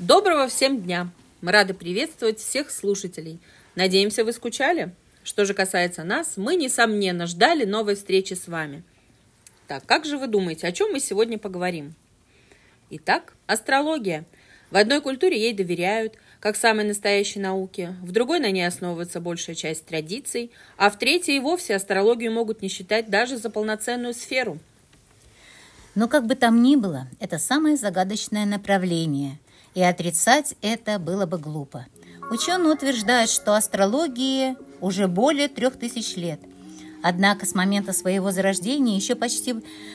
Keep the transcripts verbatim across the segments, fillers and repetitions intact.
Доброго всем дня! Мы рады приветствовать всех слушателей. Надеемся, вы скучали? Что же касается нас, мы, несомненно, ждали новой встречи с вами. Так, как же вы думаете, о чем мы сегодня поговорим? Итак, астрология. В одной культуре ей доверяют, как самой настоящей науке, в другой на ней основывается большая часть традиций, а в третьей и вовсе астрологию могут не считать даже за полноценную сферу. Но как бы там ни было, это самое загадочное направление, и отрицать это было бы глупо. Ученые утверждают, что астрологии уже более трех тысяч лет. Однако с момента своего зарождения еще почти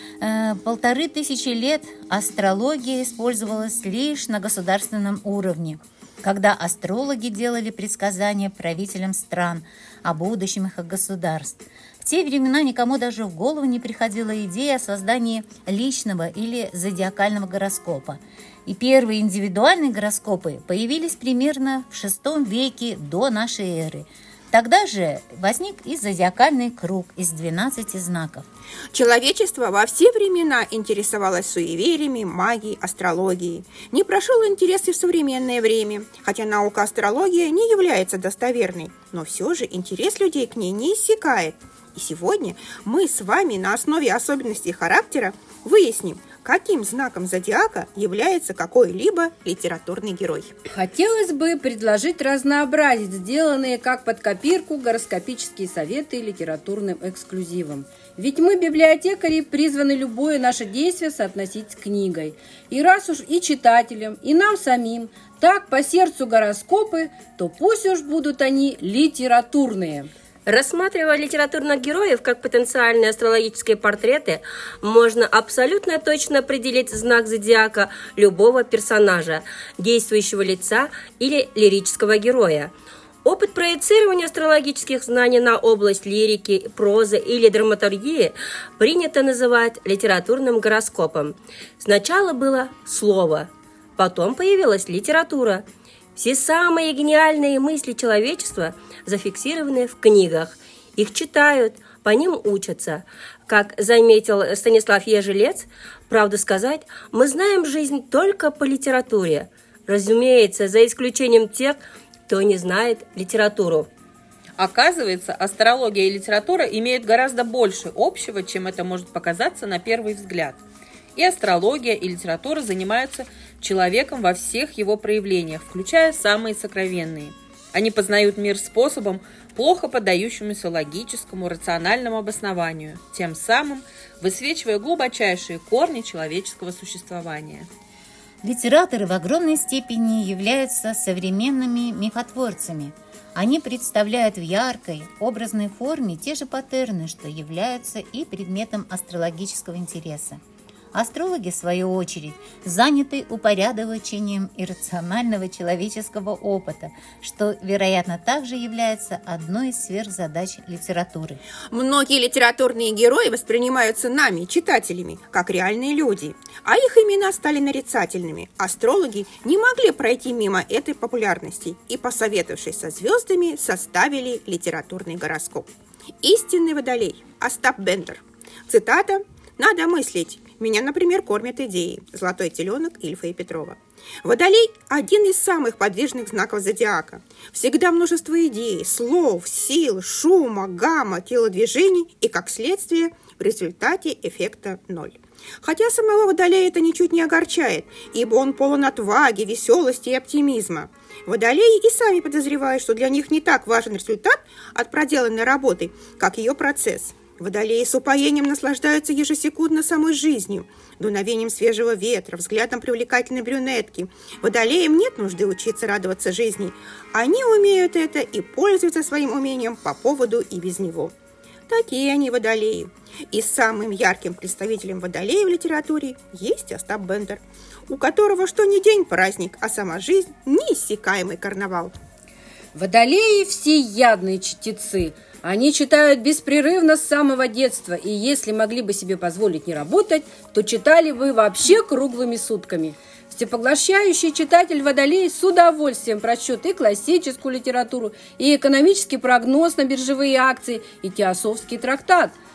э, полторы тысячи лет астрология использовалась лишь на государственном уровне, когда астрологи делали предсказания правителям стран о будущем их государств. В те времена никому даже в голову не приходила идея о создании личного или зодиакального гороскопа. И первые индивидуальные гороскопы появились примерно в шестом веке до нашей эры. Тогда же возник и зодиакальный круг из двенадцати знаков. Человечество во все времена интересовалось суевериями, магией, астрологией. Не прошел интерес и в современное время, хотя наука астрология не является достоверной, но все же интерес людей к ней не иссякает. И сегодня мы с вами на основе особенностей характера выясним, каким знаком зодиака является какой-либо литературный герой. Хотелось бы предложить разнообразить сделанные как под копирку гороскопические советы литературным эксклюзивом. Ведь мы, библиотекари, призваны любое наше действие соотносить с книгой. И раз уж и читателям, и нам самим так по сердцу гороскопы, то пусть уж будут они литературные. Рассматривая литературных героев как потенциальные астрологические портреты, можно абсолютно точно определить знак зодиака любого персонажа, действующего лица или лирического героя. Опыт проецирования астрологических знаний на область лирики, прозы или драматургии принято называть литературным гороскопом. Сначала было слово, потом появилась литература. Все самые гениальные мысли человечества зафиксированы в книгах. Их читают, по ним учатся. Как заметил Станислав Ежелец, правду сказать, мы знаем жизнь только по литературе. Разумеется, за исключением тех, кто не знает литературу. Оказывается, астрология и литература имеют гораздо больше общего, чем это может показаться на первый взгляд. И астрология, и литература занимаются человеком во всех его проявлениях, включая самые сокровенные. Они познают мир способом, плохо поддающемуся логическому, рациональному обоснованию, тем самым высвечивая глубочайшие корни человеческого существования. Литераторы в огромной степени являются современными мифотворцами. Они представляют в яркой, образной форме те же паттерны, что являются и предметом астрологического интереса. Астрологи, в свою очередь, заняты упорядочением иррационального человеческого опыта, что, вероятно, также является одной из сверхзадач литературы. Многие литературные герои воспринимаются нами, читателями, как реальные люди, а их имена стали нарицательными. Астрологи не могли пройти мимо этой популярности и, посоветовавшись со звездами, составили литературный гороскоп. Истинный водолей Остап Бендер. Цитата: «Надо мыслить. Меня, например, кормят идеи. Золотой теленок Ильфа и Петрова». Водолей – один из самых подвижных знаков зодиака. Всегда множество идей, слов, сил, шума, гамма, телодвижений и, как следствие, в результате эффекта ноль. Хотя самого Водолея это ничуть не огорчает, ибо он полон отваги, веселости и оптимизма. Водолеи и сами подозревают, что для них не так важен результат от проделанной работы, как ее процесс. Водолеи с упоением наслаждаются ежесекундно самой жизнью, дуновением свежего ветра, взглядом привлекательной брюнетки. Водолеям нет нужды учиться радоваться жизни. Они умеют это и пользуются своим умением по поводу и без него. Такие они водолеи. И самым ярким представителем водолея в литературе есть Остап Бендер, у которого что ни день праздник, а сама жизнь – неиссякаемый карнавал. Водолеи – всеядные чтецы. Они читают беспрерывно с самого детства, и если могли бы себе позволить не работать, то читали бы вообще круглыми сутками. Всепоглощающий читатель Водолей с удовольствием прочтет и классическую литературу, и экономический прогноз на биржевые акции, и теософский трактат.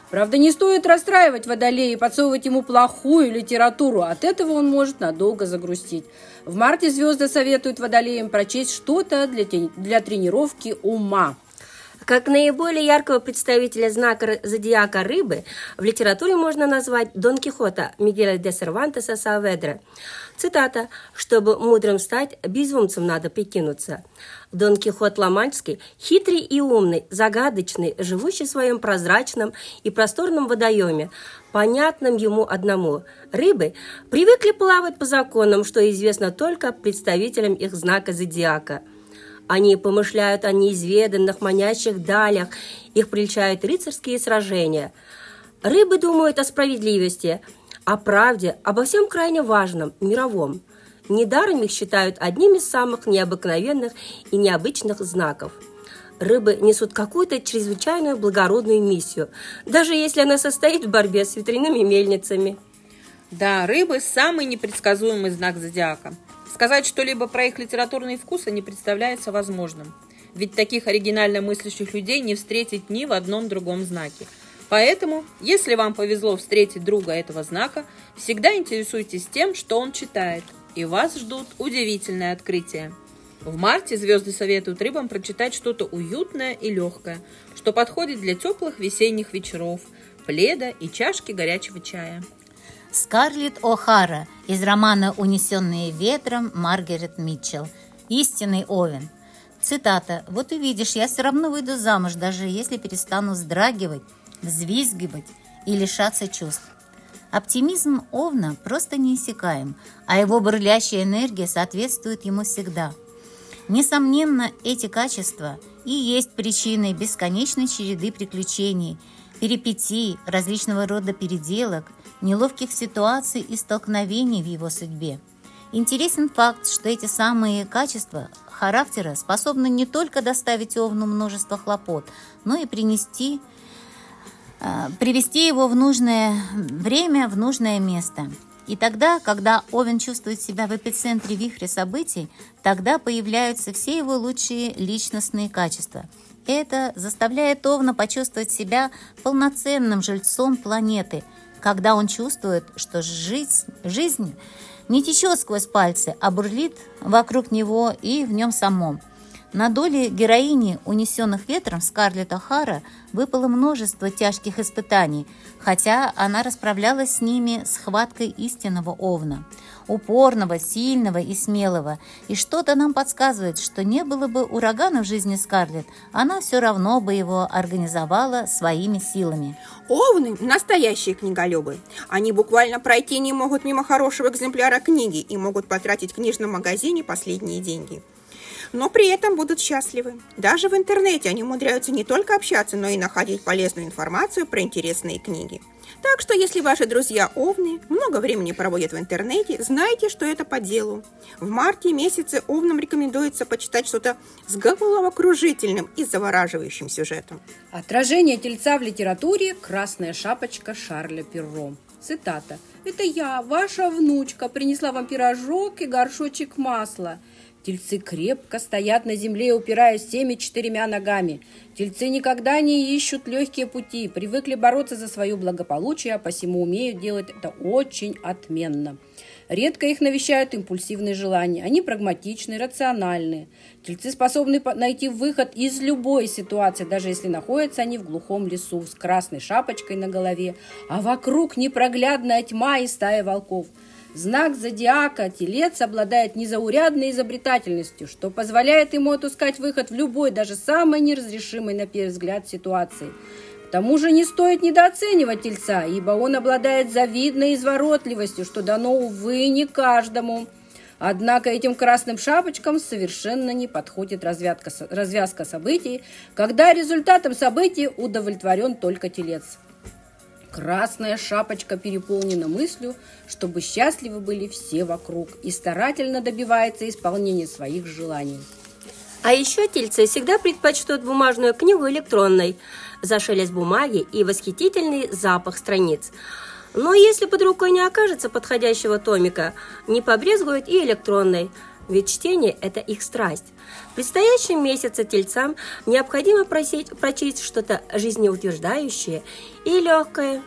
Правда, не стоит расстраивать Водолея и подсовывать ему плохую литературу. От этого он может надолго загрустить. В марте звезды советуют Водолеям прочесть что-то для, для тренировки ума. Как наиболее яркого представителя знака зодиака Рыбы в литературе можно назвать Дон Кихота Мигеля де Сервантеса Сааведра. Цитата: «Чтобы мудрым стать, безумцем надо прикинуться». Дон Кихот Ла-Манческий хитрый и умный, загадочный, живущий в своем прозрачном и просторном водоеме, понятном ему одному. Рыбы привыкли плавать по законам, что известно только представителям их знака зодиака. Они помышляют о неизведанных, манящих далях, их прельщают рыцарские сражения. Рыбы думают о справедливости, о правде, обо всем крайне важном, мировом. Недаром их считают одним из самых необыкновенных и необычных знаков. Рыбы несут какую-то чрезвычайную благородную миссию, даже если она состоит в борьбе с ветряными мельницами. Да, рыбы – самый непредсказуемый знак зодиака. Сказать что-либо про их литературные вкусы не представляется возможным. Ведь таких оригинально мыслящих людей не встретить ни в одном другом знаке. Поэтому, если вам повезло встретить друга этого знака, всегда интересуйтесь тем, что он читает, и вас ждут удивительные открытия. В марте звезды советуют рыбам прочитать что-то уютное и легкое, что подходит для теплых весенних вечеров, пледа и чашки горячего чая. Скарлетт О'Хара из романа «Унесенные ветром» Маргарет Митчелл. Истинный Овен. Цитата: «Вот увидишь, я все равно выйду замуж, даже если перестану вздрагивать, взвизгивать и лишаться чувств». Оптимизм Овна просто неиссякаем, а его бурлящая энергия соответствует ему всегда. Несомненно, эти качества и есть причиной бесконечной череды приключений, перипетий, различного рода переделок, неловких ситуаций и столкновений в его судьбе. Интересен факт, что эти самые качества характера способны не только доставить Овну множество хлопот, но и принести, э, привести его в нужное время, в нужное место. И тогда, когда Овен чувствует себя в эпицентре вихря событий, тогда появляются все его лучшие личностные качества. Это заставляет Овна почувствовать себя полноценным жильцом планеты, когда он чувствует, что жизнь, жизнь не течет сквозь пальцы, а бурлит вокруг него и в нем самом. На доле героини «Унесенных ветром» Скарлетт О'Хара выпало множество тяжких испытаний, хотя она расправлялась с ними с хваткой истинного Овна, упорного, сильного и смелого. И что-то нам подсказывает, что не было бы урагана в жизни Скарлетт, она все равно бы его организовала своими силами. Овны – настоящие книголюбы. Они буквально пройти не могут мимо хорошего экземпляра книги и могут потратить в книжном магазине последние деньги. Но при этом будут счастливы. Даже в интернете они умудряются не только общаться, но и находить полезную информацию про интересные книги. Так что, если ваши друзья овны много времени проводят в интернете, знайте, что это по делу. В марте месяце овнам рекомендуется почитать что-то с головокружительным и завораживающим сюжетом. Отражение Тельца в литературе «Красная шапочка» Шарля Перро. Цитата: «Это я, ваша внучка, принесла вам пирожок и горшочек масла». Тельцы крепко стоят на земле, упираясь всеми четырьмя ногами. Тельцы никогда не ищут легкие пути, привыкли бороться за свое благополучие, а посему умеют делать это очень отменно. Редко их навещают импульсивные желания. Они прагматичны, рациональны. Тельцы способны найти выход из любой ситуации, даже если находятся они в глухом лесу с красной шапочкой на голове, а вокруг непроглядная тьма и стая волков. Знак зодиака Телец обладает незаурядной изобретательностью, что позволяет ему отыскать выход в любой, даже самой неразрешимой на первый взгляд ситуации. К тому же не стоит недооценивать Тельца, ибо он обладает завидной изворотливостью, что дано, увы, не каждому. Однако этим красным шапочкам совершенно не подходит развязка, развязка событий, когда результатом событий удовлетворен только Телец. Красная шапочка переполнена мыслью, чтобы счастливы были все вокруг, и старательно добивается исполнения своих желаний. А еще тельцы всегда предпочтут бумажную книгу электронной за шелест бумаги и восхитительный запах страниц. Но если под рукой не окажется подходящего томика, не побрезгуют и электронной. ведь чтение – это их страсть. В предстоящем месяце тельцам необходимо просить, прочесть что-то жизнеутверждающее и легкое.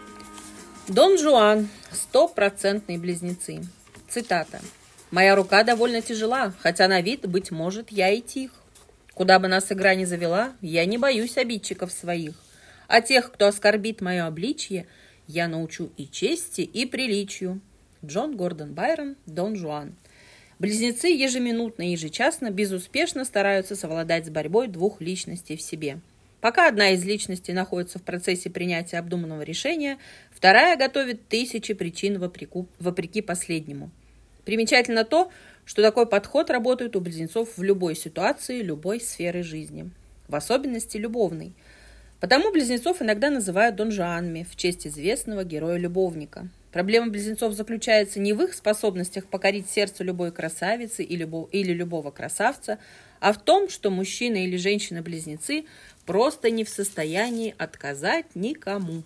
Дон Жуан. Стопроцентные близнецы. Цитата. «Моя рука довольно тяжела, хотя на вид, быть может, я и тих. Куда бы нас игра ни завела, я не боюсь обидчиков своих. А тех, кто оскорбит мое обличье, я научу и чести, и приличию». Джон Гордон Байрон, Дон Жуан. Близнецы ежеминутно и ежечасно безуспешно стараются совладать с борьбой двух личностей в себе. Пока одна из личностей находится в процессе принятия обдуманного решения, вторая готовит тысячи причин вопреки, вопреки последнему. Примечательно то, что такой подход работает у близнецов в любой ситуации, любой сферы жизни, в особенности любовной. Потому близнецов иногда называют донжуанами в честь известного героя-любовника. Проблема близнецов заключается не в их способностях покорить сердце любой красавицы или любого красавца, а в том, что мужчина или женщина-близнецы просто не в состоянии отказать никому.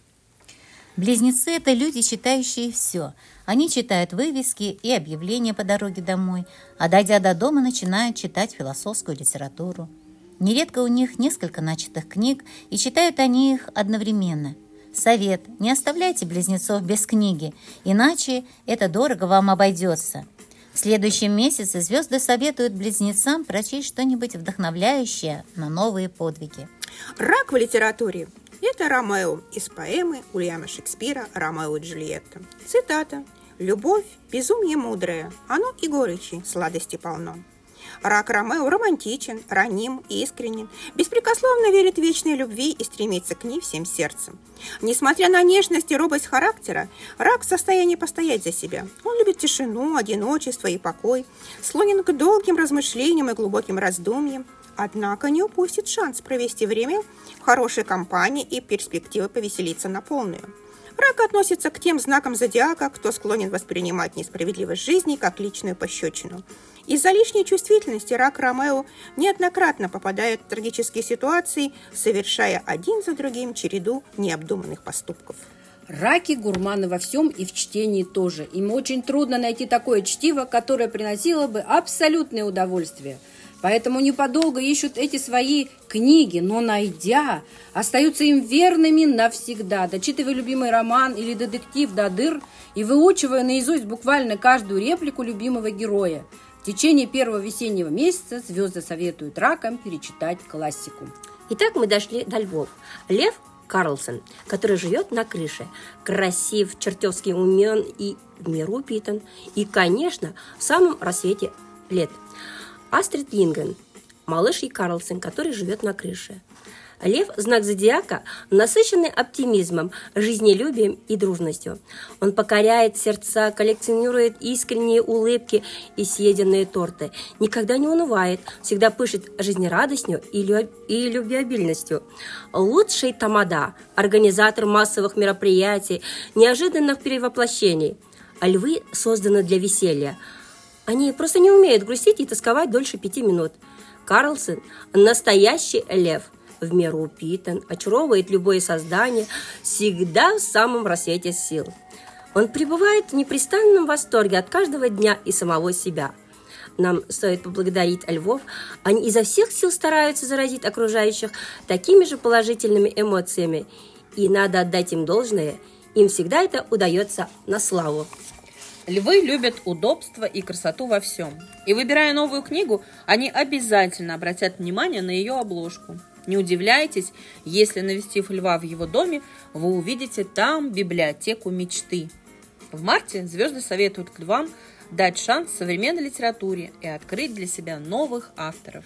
Близнецы – это люди, читающие все. Они читают вывески и объявления по дороге домой, а дойдя до дома, начинают читать философскую литературу. Нередко у них несколько начатых книг, и читают они их одновременно. Совет – не оставляйте близнецов без книги, иначе это дорого вам обойдется. В следующем месяце звезды советуют близнецам прочесть что-нибудь вдохновляющее на новые подвиги. Рак в литературе – это Ромео из поэмы Уильяма Шекспира «Ромео и Джульетта». Цитата. «Любовь – безумие мудрое, оно и горечи, сладости полно». Рак Ромео романтичен, раним, искренен, беспрекословно верит в вечной любви и стремится к ней всем сердцем. Несмотря на нежность и робость характера, Рак в состоянии постоять за себя. Он любит тишину, одиночество и покой, склонен к долгим размышлениям и глубоким раздумьям, однако не упустит шанс провести время в хорошей компании и перспективы повеселиться на полную. Рак относится к тем знакам зодиака, кто склонен воспринимать несправедливость жизни как личную пощечину. Из-за лишней чувствительности рак Ромео неоднократно попадает в трагические ситуации, совершая один за другим череду необдуманных поступков. Раки гурманы во всем и в чтении тоже. Им очень трудно найти такое чтиво, которое приносило бы абсолютное удовольствие. Поэтому не подолго ищут эти свои книги, но, найдя, остаются им верными навсегда, дочитывая любимый роман или детектив до дыр и выучивая наизусть буквально каждую реплику любимого героя. В течение первого весеннего месяца звезды советуют ракам перечитать классику. Итак, мы дошли до львов. Лев Карлсон, который живет на крыше, красив, чертовски умен и в меру упитан, и, конечно, в самом рассвете лет. Астрид Лингрен, малыш и Карлсон, который живет на крыше. Лев – знак зодиака, насыщенный оптимизмом, жизнелюбием и дружностью. Он покоряет сердца, коллекционирует искренние улыбки и съеденные торты. Никогда не унывает, всегда пышет жизнерадостью и, лю- и любвеобильностью. Лучший тамада – организатор массовых мероприятий, неожиданных перевоплощений. А львы созданы для веселья. Они просто не умеют грустить и тосковать дольше пяти минут. Карлсон – настоящий лев. В меру упитан, очаровывает любое создание, всегда в самом рассвете сил. Он пребывает в непрестанном восторге от каждого дня и самого себя. Нам стоит поблагодарить львов, они изо всех сил стараются заразить окружающих такими же положительными эмоциями, и надо отдать им должное, им всегда это удается на славу. Львы любят удобство и красоту во всем. И выбирая новую книгу, они обязательно обратят внимание на ее обложку. Не удивляйтесь, если, навестив льва в его доме, вы увидите там библиотеку мечты. В марте звезды советуют к львам дать шанс современной литературе и открыть для себя новых авторов.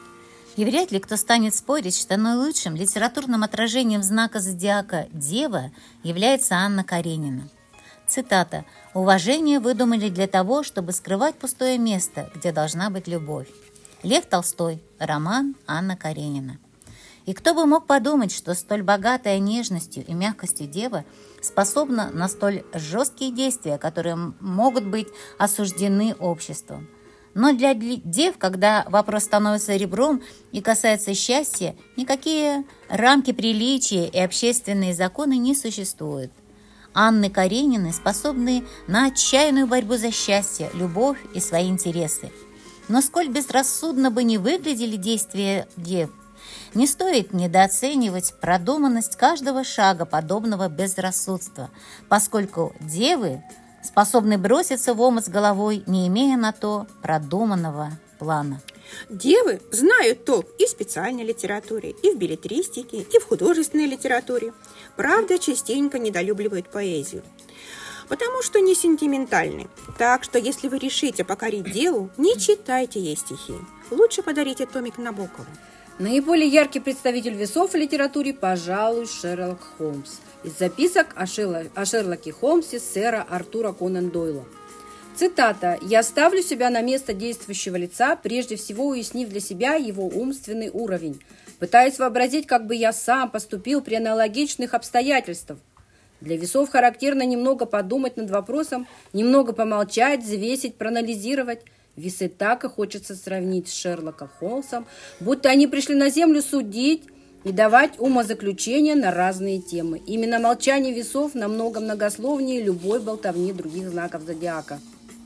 И вряд ли кто станет спорить, что наилучшим литературным отражением знака зодиака Дева является Анна Каренина. Цитата. «Уважение выдумали для того, чтобы скрывать пустое место, где должна быть любовь». Лев Толстой. Роман Анна Каренина. И кто бы мог подумать, что столь богатая нежностью и мягкостью дева способна на столь жесткие действия, которые могут быть осуждены обществом. Но для дев, когда вопрос становится ребром и касается счастья, никакие рамки приличия и общественные законы не существуют. Анны Карениной способны на отчаянную борьбу за счастье, любовь и свои интересы. Но сколь безрассудно бы не выглядели действия дев, не стоит недооценивать продуманность каждого шага подобного безрассудства, поскольку девы способны броситься в омут с головой, не имея на то продуманного плана. Девы знают толк и в специальной литературе, и в беллетристике, и в художественной литературе. Правда, частенько недолюбливают поэзию, потому что не сентиментальны. Так что, если вы решите покорить деву, не читайте ей стихи. Лучше подарите томик Набокову. Наиболее яркий представитель весов в литературе, пожалуй, Шерлок Холмс. Из записок о, Шерло... о Шерлоке Холмсе сэра Артура Конан Дойла. Цитата. «Я ставлю себя на место действующего лица, прежде всего уяснив для себя его умственный уровень. Пытаюсь вообразить, как бы я сам поступил при аналогичных обстоятельствах. Для весов характерно немного подумать над вопросом, немного помолчать, взвесить, проанализировать. Весы так и хочется сравнить с Шерлоком Холмсом, будто они пришли на землю судить и давать умозаключения на разные темы. Именно молчание весов намного многословнее любой болтовни других знаков зодиака.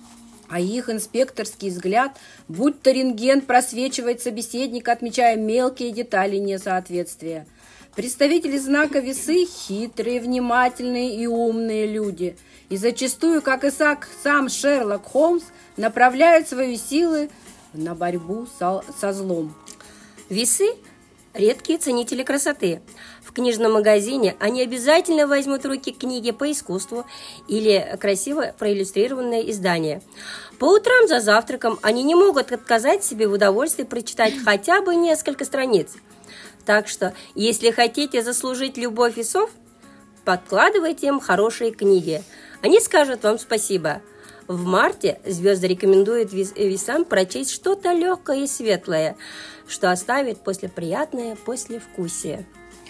А их инспекторский взгляд, будто рентген, просвечивает собеседника, отмечая мелкие детали несоответствия. Представители знака весы – хитрые, внимательные и умные люди. И зачастую, как и сам Шерлок Холмс, направляют свои силы на борьбу со, со злом. Весы – редкие ценители красоты. В книжном магазине они обязательно возьмут в руки книги по искусству или красиво проиллюстрированное издание. По утрам за завтраком они не могут отказать себе в удовольствии прочитать хотя бы несколько страниц. Так что, если хотите заслужить любовь весов, подкладывайте им хорошие книги. Они скажут вам спасибо. В марте звезды рекомендуют весам прочесть что-то легкое и светлое, что оставит после приятное послевкусие.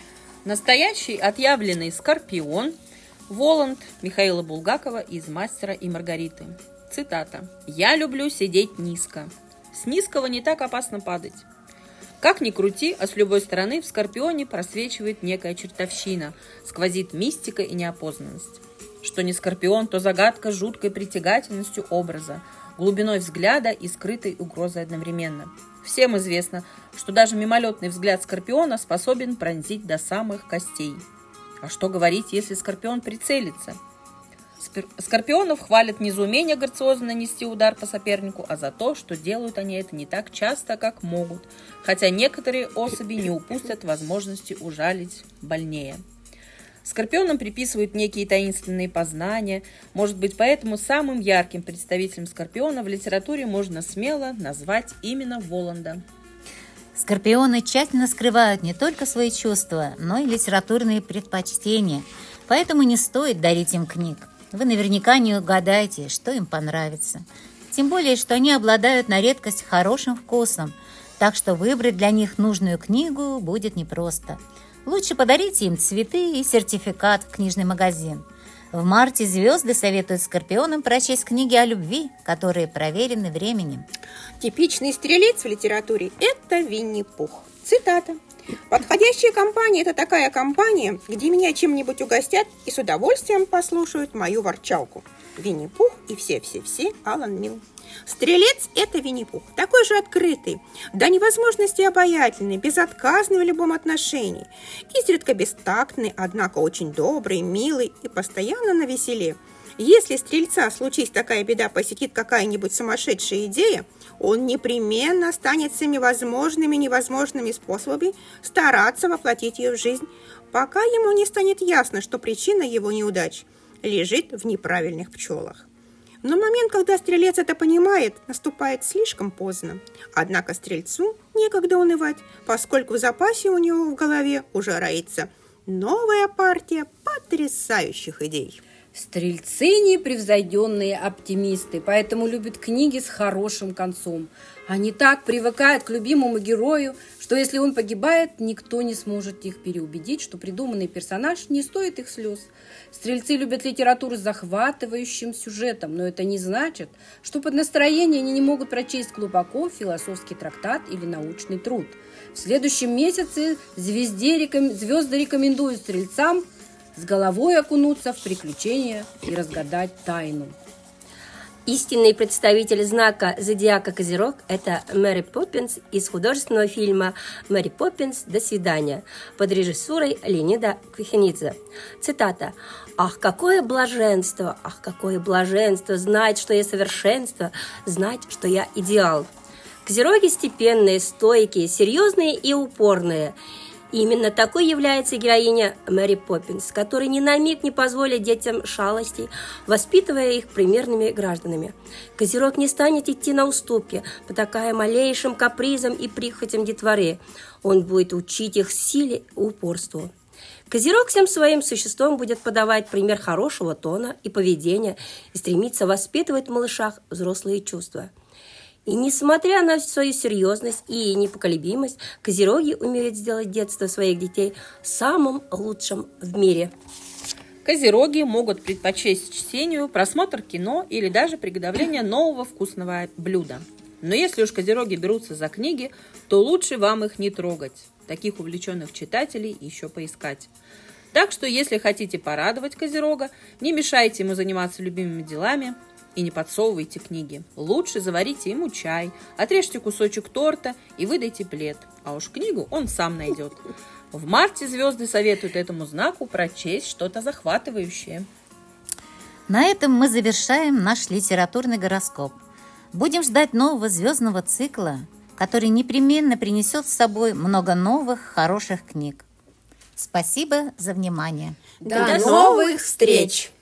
Настоящий отъявленный скорпион Воланд Михаила Булгакова из «Мастера и Маргариты». Цитата. «Я люблю сидеть низко. С низкого не так опасно падать. Как ни крути, а с любой стороны в скорпионе просвечивает некая чертовщина, сквозит мистика и неопознанность. Что не скорпион, то загадка с жуткой притягательностью образа, глубиной взгляда и скрытой угрозой одновременно. Всем известно, что даже мимолетный взгляд скорпиона способен пронзить до самых костей. А что говорить, если скорпион прицелится? Скорпионов хвалят не за умение грациозно нанести удар по сопернику, а за то, что делают они это не так часто, как могут, хотя некоторые особи не упустят возможности ужалить больнее. Скорпионам приписывают некие таинственные познания, может быть, поэтому самым ярким представителем скорпиона в литературе можно смело назвать именно Воланда. Скорпионы тщательно скрывают не только свои чувства, но и литературные предпочтения, поэтому не стоит дарить им книг. Вы наверняка не угадаете, что им понравится. Тем более, что они обладают на редкость хорошим вкусом, так что выбрать для них нужную книгу будет непросто. Лучше подарите им цветы и сертификат в книжный магазин. В марте звезды советуют скорпионам прочесть книги о любви, которые проверены временем. Типичный стрелец в литературе – это Винни-Пух. Цитата. «Подходящая компания – это такая компания, где меня чем-нибудь угостят и с удовольствием послушают мою ворчалку». Винни-Пух и все-все-все Алан Милл. Стрелец – это Винни-Пух, такой же открытый, до невозможности обаятельный, безотказный в любом отношении, изредка бестактный, однако очень добрый, милый и постоянно навеселе. Если стрельца, случись такая беда, посетит какая-нибудь сумасшедшая идея, он непременно станет всеми возможными и невозможными способами стараться воплотить ее в жизнь, пока ему не станет ясно, что причина его неудач лежит в неправильных пчелах. Но момент, когда стрелец это понимает, наступает слишком поздно. Однако стрельцу некогда унывать, поскольку в запасе у него в голове уже роится новая партия потрясающих идей. Стрельцы – непревзойденные оптимисты, поэтому любят книги с хорошим концом. Они так привыкают к любимому герою, что если он погибает, никто не сможет их переубедить, что придуманный персонаж не стоит их слез. Стрельцы любят литературу с захватывающим сюжетом, но это не значит, что под настроение они не могут прочесть глубоко философский трактат или научный труд. В следующем месяце звезде реком... звезды рекомендуют стрельцам с головой окунуться в приключения и разгадать тайну. Истинный представитель знака зодиака Козерог – это Мэри Поппинс из художественного фильма «Мэри Поппинс. До свидания» под режиссурой Леонида Квихенидзе. Цитата. «Ах, какое блаженство! Ах, какое блаженство! Знать, что я совершенство! Знать, что я идеал!» Козероги степенные, стойкие, серьезные и упорные. Именно такой является героиня Мэри Поппинс, которая ни на миг не позволит детям шалостей, воспитывая их примерными гражданами. Козерог не станет идти на уступки, потакая малейшим капризам и прихотям детворы. Он будет учить их силе и упорству. Козерог всем своим существом будет подавать пример хорошего тона и поведения и стремиться воспитывать в малышах взрослые чувства. И несмотря на свою серьезность и непоколебимость, козероги умеют сделать детство своих детей самым лучшим в мире. Козероги могут предпочесть чтению, просмотр кино или даже приготовление нового вкусного блюда. Но если уж козероги берутся за книги, то лучше вам их не трогать. Таких увлеченных читателей еще поискать. Так что, если хотите порадовать козерога, не мешайте ему заниматься любимыми делами, и не подсовывайте книги. Лучше заварите ему чай, отрежьте кусочек торта и выдайте плед. А уж книгу он сам найдет. В марте звезды советуют этому знаку прочесть что-то захватывающее. На этом мы завершаем наш литературный гороскоп. Будем ждать нового звездного цикла, который непременно принесет с собой много новых хороших книг. Спасибо за внимание. До новых встреч!